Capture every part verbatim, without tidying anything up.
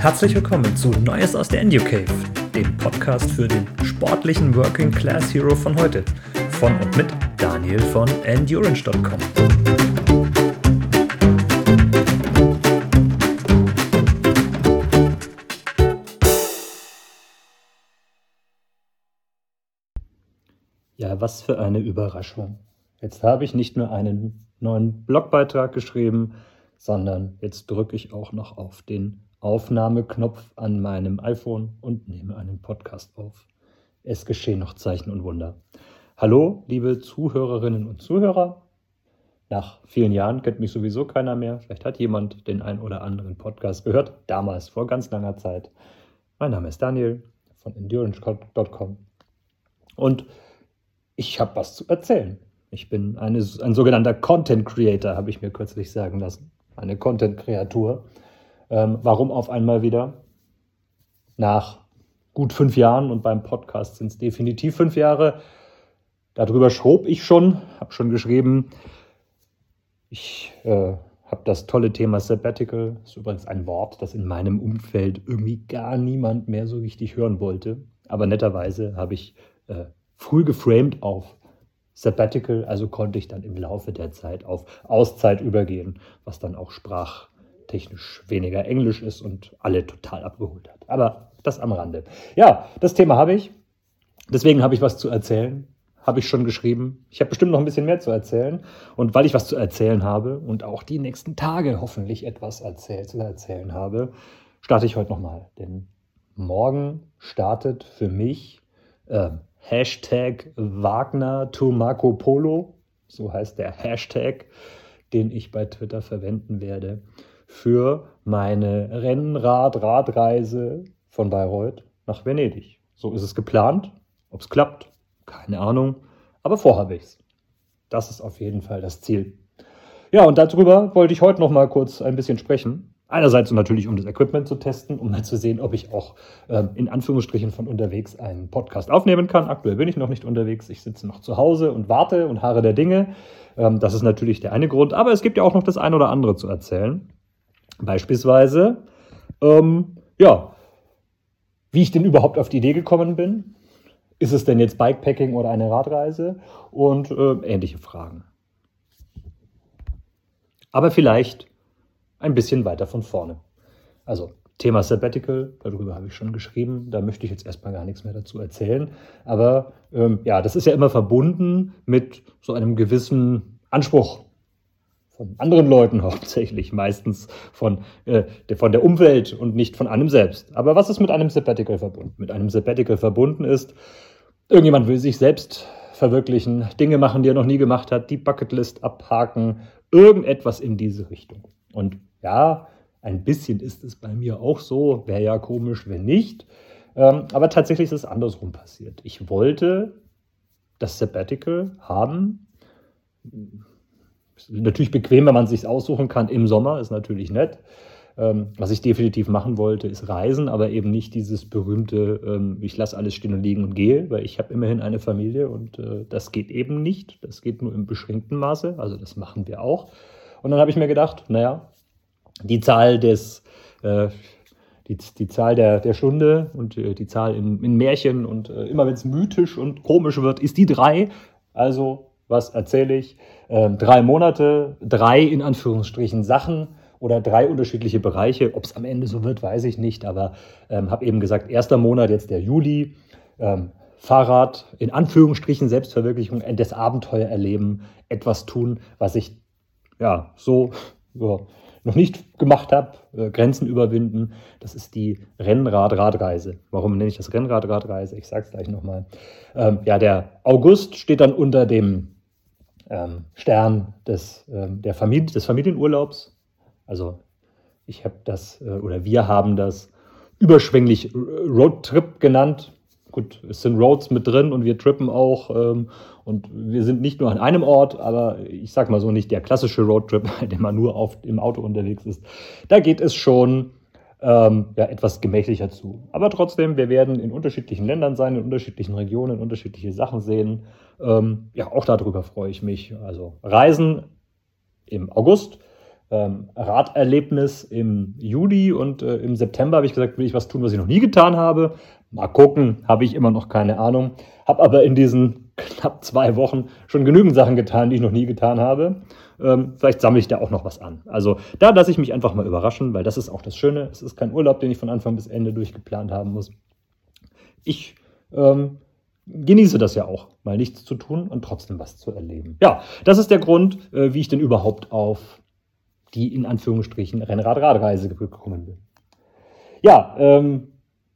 Herzlich willkommen zu Neues aus der EnduCave, dem Podcast für den sportlichen Working Class Hero von heute. Von und mit Daniel von Endurance Punkt com. Ja, was für eine Überraschung. Jetzt habe ich nicht nur einen neuen Blogbeitrag geschrieben, sondern jetzt drücke ich auch noch auf den Aufnahmeknopf an meinem iPhone und nehme einen Podcast auf. Es geschehen noch Zeichen und Wunder. Hallo, liebe Zuhörerinnen und Zuhörer. Nach vielen Jahren kennt mich sowieso keiner mehr. Vielleicht hat jemand den einen oder anderen Podcast gehört. Damals, vor ganz langer Zeit. Mein Name ist Daniel von Endurance Punkt com. Und ich habe was zu erzählen. Ich bin eine, ein sogenannter Content Creator, habe ich mir kürzlich sagen lassen. Eine Content-Kreatur. Ähm, warum auf einmal wieder? Nach gut fünf Jahren und beim Podcast sind es definitiv fünf Jahre. Darüber schrob ich schon, habe schon geschrieben. Ich äh, habe das tolle Thema Sabbatical. Das ist übrigens ein Wort, das in meinem Umfeld irgendwie gar niemand mehr so richtig hören wollte. Aber netterweise habe ich äh, früh geframed auf Sabbatical, also konnte ich dann im Laufe der Zeit auf Auszeit übergehen, was dann auch sprachtechnisch weniger Englisch ist und alle total abgeholt hat. Aber das am Rande. Ja, das Thema habe ich. Deswegen habe ich was zu erzählen. Habe ich schon geschrieben. Ich habe bestimmt noch ein bisschen mehr zu erzählen. Und weil ich was zu erzählen habe und auch die nächsten Tage hoffentlich etwas erzählt, zu erzählen habe, starte ich heute nochmal. Denn morgen startet für mich äh, Hashtag Wagner to Marco Polo, so heißt der Hashtag, den ich bei Twitter verwenden werde, für meine Rennrad-Radreise von Bayreuth nach Venedig. So ist es geplant. Ob es klappt, keine Ahnung, aber vorhabe ich es. Das ist auf jeden Fall das Ziel. Ja, und darüber wollte ich heute noch mal kurz ein bisschen sprechen. Einerseits natürlich, um das Equipment zu testen, um mal zu sehen, ob ich auch ähm, in Anführungsstrichen von unterwegs einen Podcast aufnehmen kann. Aktuell bin ich noch nicht unterwegs. Ich sitze noch zu Hause und warte und harre der Dinge. Ähm, das ist natürlich der eine Grund. Aber es gibt ja auch noch das eine oder andere zu erzählen. Beispielsweise, ähm, ja, wie ich denn überhaupt auf die Idee gekommen bin. Ist es denn jetzt Bikepacking oder eine Radreise? Und äh, ähnliche Fragen. Aber vielleicht ein bisschen weiter von vorne. Also Thema Sabbatical, darüber habe ich schon geschrieben, da möchte ich jetzt erstmal gar nichts mehr dazu erzählen. Aber ähm, ja, das ist ja immer verbunden mit so einem gewissen Anspruch von anderen Leuten hauptsächlich, meistens von, äh, von der Umwelt und nicht von einem selbst. Aber was ist mit einem Sabbatical verbunden? Mit einem Sabbatical verbunden ist, irgendjemand will sich selbst verwirklichen, Dinge machen, die er noch nie gemacht hat, die Bucketlist abhaken, irgendetwas in diese Richtung. Und ja, ein bisschen ist es bei mir auch so, wäre ja komisch, wenn nicht. Ähm, aber tatsächlich ist es andersrum passiert. Ich wollte das Sabbatical haben. Ist natürlich bequem, wenn man es sich aussuchen kann. Im Sommer ist natürlich nett. Ähm, was ich definitiv machen wollte, ist reisen, aber eben nicht dieses berühmte, ähm, ich lasse alles stehen und liegen und gehe, weil ich habe immerhin eine Familie und äh, das geht eben nicht. Das geht nur im beschränkten Maße. Also das machen wir auch. Und dann habe ich mir gedacht, naja, die Zahl des, äh, die, die Zahl der, der Stunde und äh, die Zahl in, in Märchen und äh, immer wenn es mythisch und komisch wird, ist die drei. Also, was erzähle ich? Ähm, drei Monate, drei in Anführungsstrichen Sachen oder drei unterschiedliche Bereiche. Ob es am Ende so wird, weiß ich nicht, aber ähm, habe eben gesagt, erster Monat, jetzt der Juli, ähm, Fahrrad, in Anführungsstrichen Selbstverwirklichung, das Abenteuer erleben, etwas tun, was ich ja so, so noch nicht gemacht habe, äh, Grenzen überwinden. Das ist die Rennrad-Radreise. Warum nenne ich das Rennrad-Radreise? Ich sage es gleich nochmal. Ähm, ja, der August steht dann unter dem ähm, Stern des, ähm, der Familie, des Familienurlaubs. Also ich habe das, äh, oder wir haben das überschwänglich Roadtrip genannt. Gut, es sind Roads mit drin und wir trippen auch ähm, und wir sind nicht nur an einem Ort, aber ich sag mal so, nicht der klassische Roadtrip, bei dem man nur auf, im Auto unterwegs ist. Da geht es schon ähm, ja, etwas gemächlicher zu. Aber trotzdem, wir werden in unterschiedlichen Ländern sein, in unterschiedlichen Regionen, unterschiedliche Sachen sehen. Ähm, ja, auch darüber freue ich mich. Also Reisen im August, ähm, Raderlebnis im Juli und äh, im September habe ich gesagt, will ich was tun, was ich noch nie getan habe. Mal gucken, habe ich immer noch keine Ahnung. Habe aber in diesen knapp zwei Wochen schon genügend Sachen getan, die ich noch nie getan habe. Ähm, vielleicht sammle ich da auch noch was an. Also da lasse ich mich einfach mal überraschen, weil das ist auch das Schöne. Es ist kein Urlaub, den ich von Anfang bis Ende durchgeplant haben muss. Ich ähm, genieße das ja auch, mal nichts zu tun und trotzdem was zu erleben. Ja, das ist der Grund, äh, wie ich denn überhaupt auf die in Anführungsstrichen Rennrad-Radreise gekommen bin. Ja, ähm,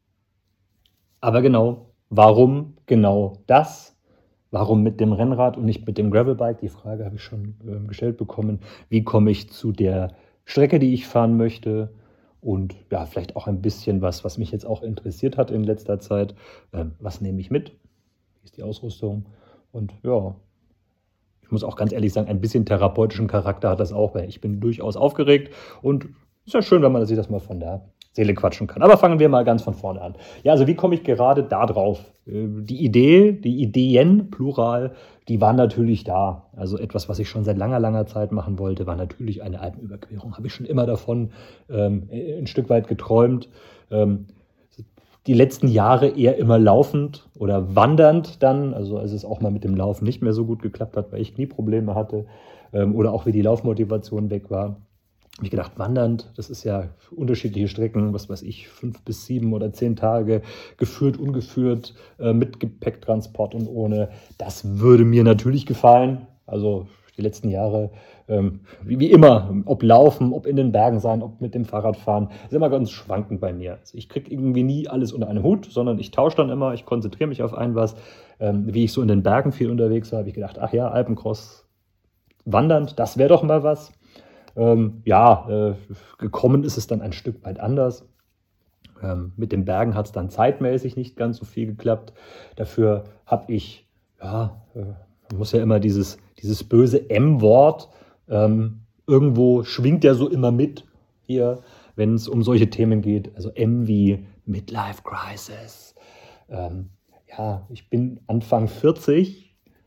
aber genau, warum genau das? Warum mit dem Rennrad und nicht mit dem Gravelbike? Die Frage habe ich schon äh, gestellt bekommen. Wie komme ich zu der Strecke, die ich fahren möchte? Und ja, vielleicht auch ein bisschen was, was mich jetzt auch interessiert hat in letzter Zeit. Ähm, was nehme ich mit? Wie ist die Ausrüstung? Und ja, ich muss auch ganz ehrlich sagen, ein bisschen therapeutischen Charakter hat das auch, weil ich bin durchaus aufgeregt und ist ja schön, wenn man sich das mal von der Seele quatschen kann. Aber fangen wir mal ganz von vorne an. Ja, also wie komme ich gerade da drauf? Die Idee, die Ideen, Plural, die waren natürlich da. Also etwas, was ich schon seit langer, langer Zeit machen wollte, war natürlich eine Alpenüberquerung. Habe ich schon immer davon ähm, ein Stück weit geträumt. Ähm, die letzten Jahre eher immer laufend oder wandernd dann, also als es auch mal mit dem Laufen nicht mehr so gut geklappt hat, weil ich Knieprobleme hatte ähm, oder auch wie die Laufmotivation weg war. Habe ich gedacht, wandernd, das ist ja unterschiedliche Strecken, was weiß ich, fünf bis sieben oder zehn Tage, geführt, ungeführt, äh, mit Gepäcktransport und ohne. Das würde mir natürlich gefallen. Also die letzten Jahre, ähm, wie, wie immer, ob laufen, ob in den Bergen sein, ob mit dem Fahrrad fahren, ist immer ganz schwankend bei mir. Also ich kriege irgendwie nie alles unter einem Hut, sondern ich tausche dann immer, ich konzentriere mich auf ein was. Ähm, wie ich so in den Bergen viel unterwegs war, habe ich gedacht, ach ja, Alpencross, wandernd, das wäre doch mal was. Ähm, ja, äh, gekommen ist es dann ein Stück weit anders. Ähm, mit den Bergen hat es dann zeitmäßig nicht ganz so viel geklappt. Dafür habe ich, ja, äh, man muss ja immer dieses, dieses böse M-Wort, ähm, irgendwo schwingt ja so immer mit hier, wenn es um solche Themen geht. Also M wie Midlife Crisis. Ähm, ja, ich bin Anfang vierzig.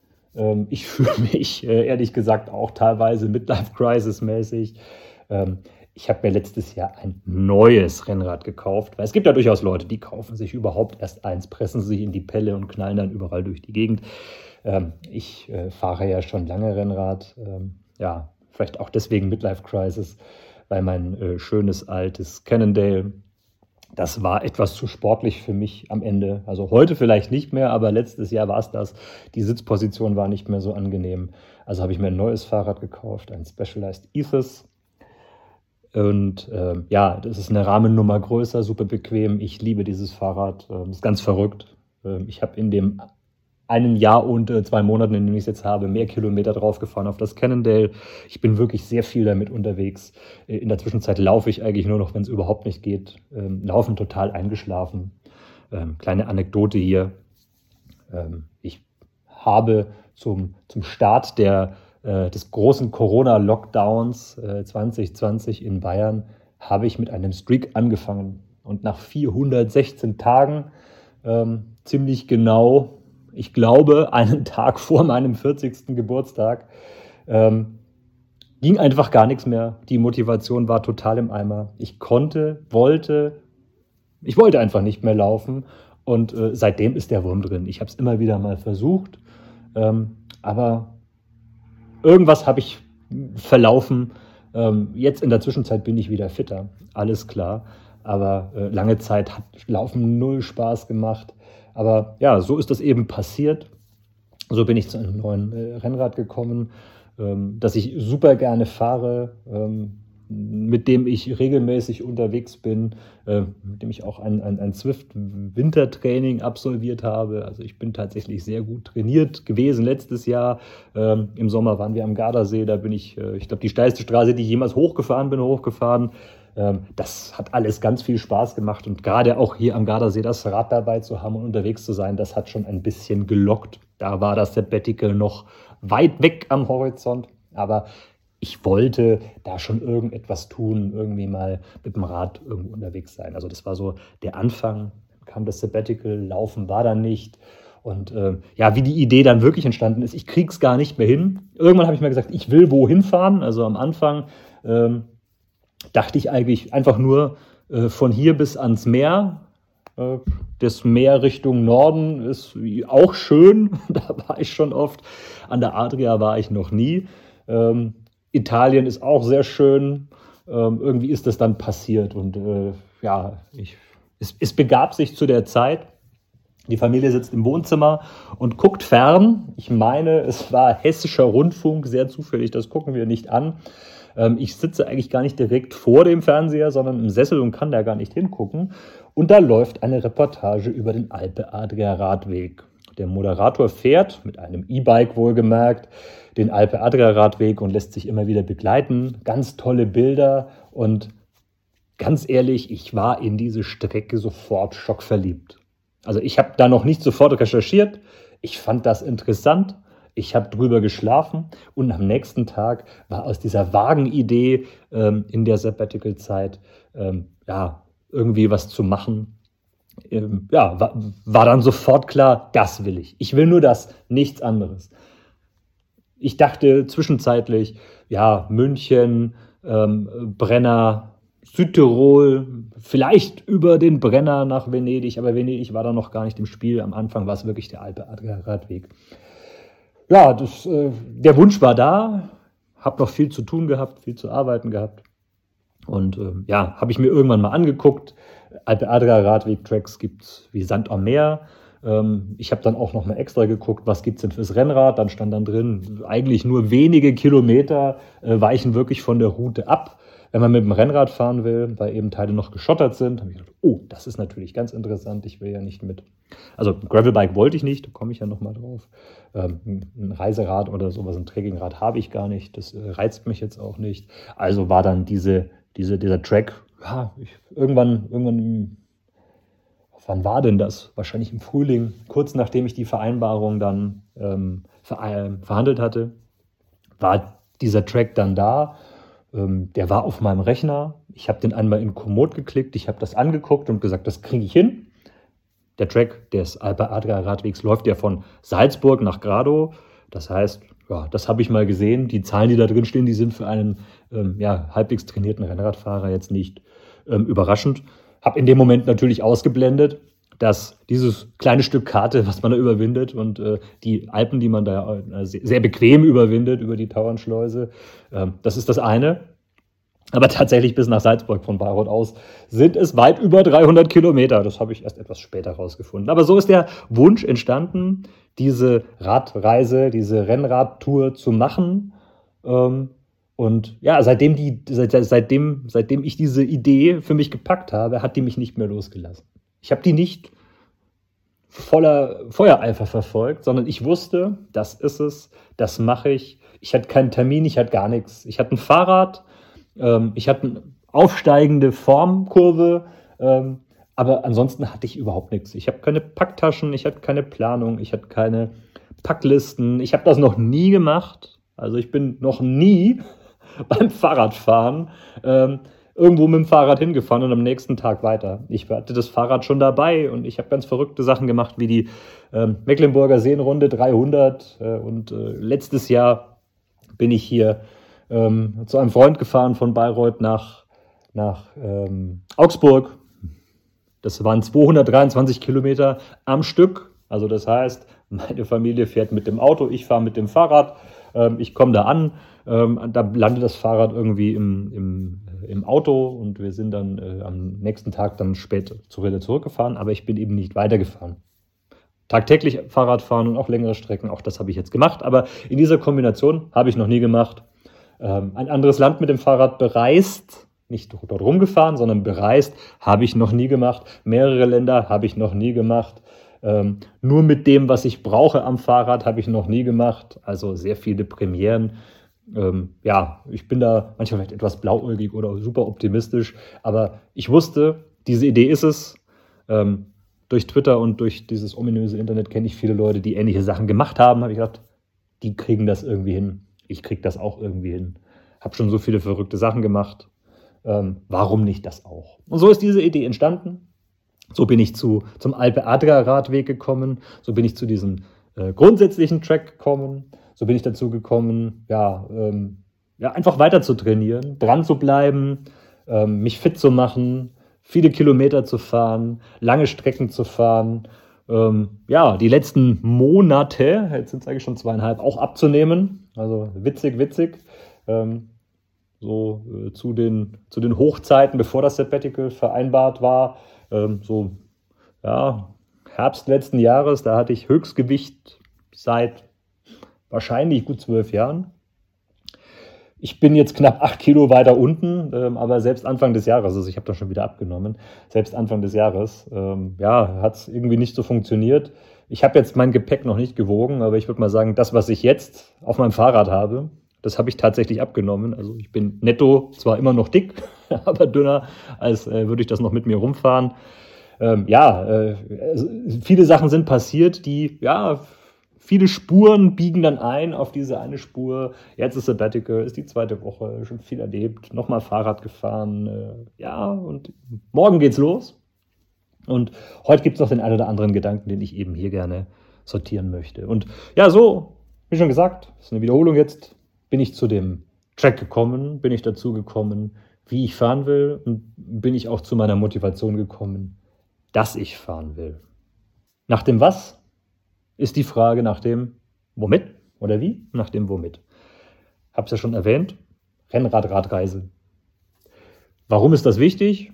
Ich fühle mich äh, ehrlich gesagt auch teilweise Midlife-Crisis-mäßig. Ähm, ich habe mir letztes Jahr ein neues Rennrad gekauft, weil es gibt ja durchaus Leute, die kaufen sich überhaupt erst eins, pressen sich in die Pelle und knallen dann überall durch die Gegend. Ähm, ich äh, fahre ja schon lange Rennrad, ähm, ja, vielleicht auch deswegen Midlife-Crisis, weil mein äh, schönes altes Cannondale, das war etwas zu sportlich für mich am Ende. Also heute vielleicht nicht mehr, aber letztes Jahr war es das. Die Sitzposition war nicht mehr so angenehm. Also habe ich mir ein neues Fahrrad gekauft, ein Specialized Ethos. Und äh, ja, das ist eine Rahmennummer größer, super bequem. Ich liebe dieses Fahrrad. Das ist ganz verrückt. Ich habe in dem einen Jahr und äh, zwei Monaten, in denen ich es jetzt habe, mehr Kilometer draufgefahren auf das Cannondale. Ich bin wirklich sehr viel damit unterwegs. In der Zwischenzeit laufe ich eigentlich nur noch, wenn es überhaupt nicht geht. Ähm, laufen total eingeschlafen. Ähm, kleine Anekdote hier. Ähm, ich habe zum, zum Start der, äh, des großen Corona-Lockdowns äh, zwanzig zwanzig in Bayern habe ich mit einem Streak angefangen. Und nach vierhundertsechzehn Tagen, ähm, ziemlich genau, ich glaube, einen Tag vor meinem vierzigsten Geburtstag, ähm, ging einfach gar nichts mehr. Die Motivation war total im Eimer. Ich konnte, wollte, ich wollte einfach nicht mehr laufen. Und äh, seitdem ist der Wurm drin. Ich habe es immer wieder mal versucht, ähm, aber irgendwas habe ich verlaufen. Ähm, jetzt in der Zwischenzeit bin ich wieder fitter, alles klar. Aber äh, lange Zeit hat Laufen null Spaß gemacht. Aber ja, so ist das eben passiert. So bin ich zu einem neuen äh, Rennrad gekommen, ähm, das ich super gerne fahre, ähm, mit dem ich regelmäßig unterwegs bin, äh, mit dem ich auch ein, ein, ein Zwift-Wintertraining absolviert habe. Also ich bin tatsächlich sehr gut trainiert gewesen letztes Jahr. Ähm, im Sommer waren wir am Gardasee, da bin ich, äh, ich glaube, die steilste Straße, die ich jemals hochgefahren bin, hochgefahren. Das hat alles ganz viel Spaß gemacht und gerade auch hier am Gardasee das Rad dabei zu haben und unterwegs zu sein, das hat schon ein bisschen gelockt. Da war das Sabbatical noch weit weg am Horizont, aber ich wollte da schon irgendetwas tun, irgendwie mal mit dem Rad irgendwo unterwegs sein. Also das war so der Anfang, dann kam das Sabbatical, Laufen war dann nicht. Und äh, ja, wie die Idee dann wirklich entstanden ist, ich krieg's gar nicht mehr hin. Irgendwann habe ich mir gesagt, ich will wohin fahren. Also am Anfang ähm, dachte ich eigentlich einfach nur äh, von hier bis ans Meer. Äh, das Meer Richtung Norden ist auch schön, da war ich schon oft. An der Adria war ich noch nie. Ähm, Italien ist auch sehr schön. Ähm, irgendwie ist das dann passiert und äh, ja, ich, es, es begab sich zu der Zeit. Die Familie sitzt im Wohnzimmer und guckt fern. Ich meine, es war Hessischer Rundfunk, sehr zufällig, das gucken wir nicht an. Ähm, ich sitze eigentlich gar nicht direkt vor dem Fernseher, sondern im Sessel und kann da gar nicht hingucken. Und da läuft eine Reportage über den Alpe-Adria-Radweg. Der Moderator fährt, mit einem E-Bike wohlgemerkt, den Alpe-Adria-Radweg und lässt sich immer wieder begleiten. Ganz tolle Bilder und ganz ehrlich, ich war in diese Strecke sofort schockverliebt. Also ich habe da noch nicht sofort recherchiert. Ich fand das interessant. Ich habe drüber geschlafen und am nächsten Tag war aus dieser vagen Idee ähm, in der Sabbatical-Zeit ähm, ja, irgendwie was zu machen. Ähm, ja, war, war dann sofort klar, das will ich. Ich will nur das, nichts anderes. Ich dachte zwischenzeitlich, ja, München, ähm, Brenner, Südtirol, vielleicht über den Brenner nach Venedig, aber Venedig war da noch gar nicht im Spiel. Am Anfang war es wirklich der Alpe-Adria-Radweg. Ja, das, äh, der Wunsch war da, habe noch viel zu tun gehabt, viel zu arbeiten gehabt. Und äh, ja, habe ich mir irgendwann mal angeguckt. Alpe-Adria-Radweg-Tracks gibt es wie Sand am Meer. Ähm, ich habe dann auch noch mal extra geguckt, was gibt es denn fürs Rennrad. Dann stand dann drin, eigentlich nur wenige Kilometer äh, weichen wirklich von der Route ab. Wenn man mit dem Rennrad fahren will, weil eben Teile noch geschottert sind, habe ich gedacht, oh, das ist natürlich ganz interessant. Ich will ja nicht mit, also ein Gravelbike wollte ich nicht, da komme ich ja noch mal drauf. Ähm, ein Reiserad oder sowas, ein Trekkingrad habe ich gar nicht. Das äh, reizt mich jetzt auch nicht. Also war dann diese, diese, dieser Track, ja, ich, irgendwann, irgendwann, wann war denn das? Wahrscheinlich im Frühling, kurz nachdem ich die Vereinbarung dann ähm, ver, äh, verhandelt hatte, war dieser Track dann da. Der war auf meinem Rechner. Ich habe den einmal in Komoot geklickt. Ich habe das angeguckt und gesagt, das kriege ich hin. Der Track des Alpe-Adria-Radwegs läuft ja von Salzburg nach Grado. Das heißt, ja, das habe ich mal gesehen. Die Zahlen, die da drin stehen, die sind für einen ähm, ja, halbwegs trainierten Rennradfahrer jetzt nicht ähm, überraschend. Habe in dem Moment natürlich ausgeblendet, dass dieses kleine Stück Karte, was man da überwindet und äh, die Alpen, die man da äh, sehr bequem überwindet über die Tauernschleuse, äh, das ist das eine. Aber tatsächlich bis nach Salzburg von Bayreuth aus sind es weit über dreihundert Kilometer. Das habe ich erst etwas später rausgefunden. Aber so ist der Wunsch entstanden, diese Radreise, diese Rennradtour zu machen. Ähm, und ja, seitdem, die, seit, seitdem, seitdem ich diese Idee für mich gepackt habe, hat die mich nicht mehr losgelassen. Ich habe die nicht voller Feuereifer verfolgt, sondern ich wusste, das ist es, das mache ich. Ich hatte keinen Termin, ich hatte gar nichts. Ich hatte ein Fahrrad, ähm, ich hatte eine aufsteigende Formkurve, ähm, aber ansonsten hatte ich überhaupt nichts. Ich habe keine Packtaschen, ich hatte keine Planung, ich hatte keine Packlisten. Ich habe das noch nie gemacht. Also ich bin noch nie beim Fahrradfahren ähm, irgendwo mit dem Fahrrad hingefahren und am nächsten Tag weiter. Ich hatte das Fahrrad schon dabei und ich habe ganz verrückte Sachen gemacht, wie die ähm, Mecklenburger Seenrunde dreihundert. Äh, und äh, letztes Jahr bin ich hier ähm, zu einem Freund gefahren von Bayreuth nach, nach ähm, Augsburg. Das waren zweihundertdreiundzwanzig Kilometer am Stück. Also das heißt, meine Familie fährt mit dem Auto, ich fahre mit dem Fahrrad. Ähm, ich komme da an, ähm, da landet das Fahrrad irgendwie im, im im Auto und wir sind dann äh, am nächsten Tag dann spät zur Rille zurückgefahren, aber ich bin eben nicht weitergefahren. Tagtäglich Fahrrad fahren und auch längere Strecken, auch das habe ich jetzt gemacht, aber in dieser Kombination habe ich noch nie gemacht. Ähm, ein anderes Land mit dem Fahrrad bereist, nicht dort rumgefahren, sondern bereist, habe ich noch nie gemacht. Mehrere Länder habe ich noch nie gemacht. Ähm, nur mit dem, was ich brauche am Fahrrad, habe ich noch nie gemacht. Also sehr viele Premieren. Ähm, ja, ich bin da manchmal vielleicht etwas blauäugig oder super optimistisch, aber ich wusste, diese Idee ist es. Ähm, durch Twitter und durch dieses ominöse Internet kenne ich viele Leute, die ähnliche Sachen gemacht haben. Habe ich gedacht, die kriegen das irgendwie hin. Ich kriege das auch irgendwie hin. Habe schon so viele verrückte Sachen gemacht. Ähm, warum nicht das auch? Und so ist diese Idee entstanden. So bin ich zu, zum Alpe-Adria-Radweg gekommen. So bin ich zu diesem äh, grundsätzlichen Track gekommen. So bin ich dazu gekommen, ja, ähm, ja, einfach weiter zu trainieren, dran zu bleiben, ähm, mich fit zu machen, viele Kilometer zu fahren, lange Strecken zu fahren. Ähm, ja, die letzten Monate, jetzt sind es eigentlich schon zweieinhalb, auch abzunehmen. Also witzig, witzig. Ähm, so äh, zu, den, zu den Hochzeiten, bevor das Sabbatical vereinbart war. Ähm, so, ja, Herbst letzten Jahres, da hatte ich Höchstgewicht seit wahrscheinlich gut zwölf Jahren. Ich bin jetzt knapp acht Kilo weiter unten, ähm, aber selbst Anfang des Jahres, also ich habe da schon wieder abgenommen, selbst Anfang des Jahres, ähm, ja, hat es irgendwie nicht so funktioniert. Ich habe jetzt mein Gepäck noch nicht gewogen, aber ich würde mal sagen, das, was ich jetzt auf meinem Fahrrad habe, das habe ich tatsächlich abgenommen. Also ich bin netto zwar immer noch dick, aber dünner, als äh, würde ich das noch mit mir rumfahren. Ähm, ja, äh, viele Sachen sind passiert, die, ja, viele Spuren biegen dann ein auf diese eine Spur. Jetzt ist Sabbatical, ist die zweite Woche, schon viel erlebt, nochmal Fahrrad gefahren. Äh, ja, und morgen geht's los. Und heute gibt es noch den einen oder anderen Gedanken, den ich eben hier gerne sortieren möchte. Und ja, so, wie schon gesagt, das ist eine Wiederholung jetzt, bin ich zu dem Track gekommen, bin ich dazu gekommen, wie ich fahren will und bin ich auch zu meiner Motivation gekommen, dass ich fahren will. Nach dem Was ist die Frage nach dem Womit oder wie? Nach dem Womit. Hab's ja schon erwähnt, Rennrad-Radreise. Warum ist das wichtig?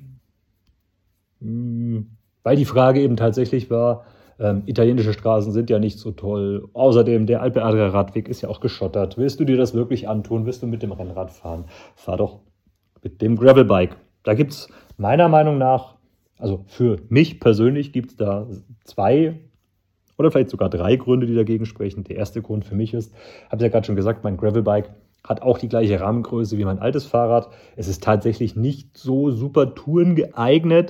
Weil die Frage eben tatsächlich war, ähm, italienische Straßen sind ja nicht so toll. Außerdem, der Alpe-Adria-Radweg ist ja auch geschottert. Willst du dir das wirklich antun? Willst du mit dem Rennrad fahren? Fahr doch mit dem Gravelbike. Da gibt es meiner Meinung nach, also für mich persönlich gibt es da zwei oder vielleicht sogar drei Gründe, die dagegen sprechen. Der erste Grund für mich ist, habe ich ja gerade schon gesagt, mein Gravelbike hat auch die gleiche Rahmengröße wie mein altes Fahrrad. Es ist tatsächlich nicht so super tourengeeignet